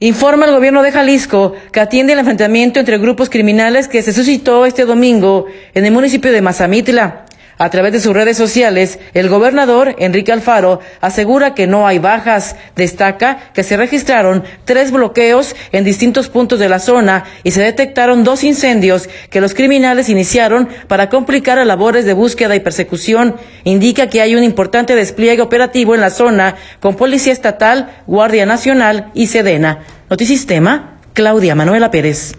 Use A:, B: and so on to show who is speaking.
A: Informa el gobierno de Jalisco que atiende el enfrentamiento entre grupos criminales que se suscitó este domingo en el municipio de Mazamitla. A través de sus redes sociales, el gobernador Enrique Alfaro asegura que no hay bajas. Destaca que se registraron 3 bloqueos en distintos puntos de la zona y se detectaron 2 incendios que los criminales iniciaron para complicar las labores de búsqueda y persecución. Indica que hay un importante despliegue operativo en la zona con Policía Estatal, Guardia Nacional y Sedena. Notisistema, Claudia Manuela Pérez.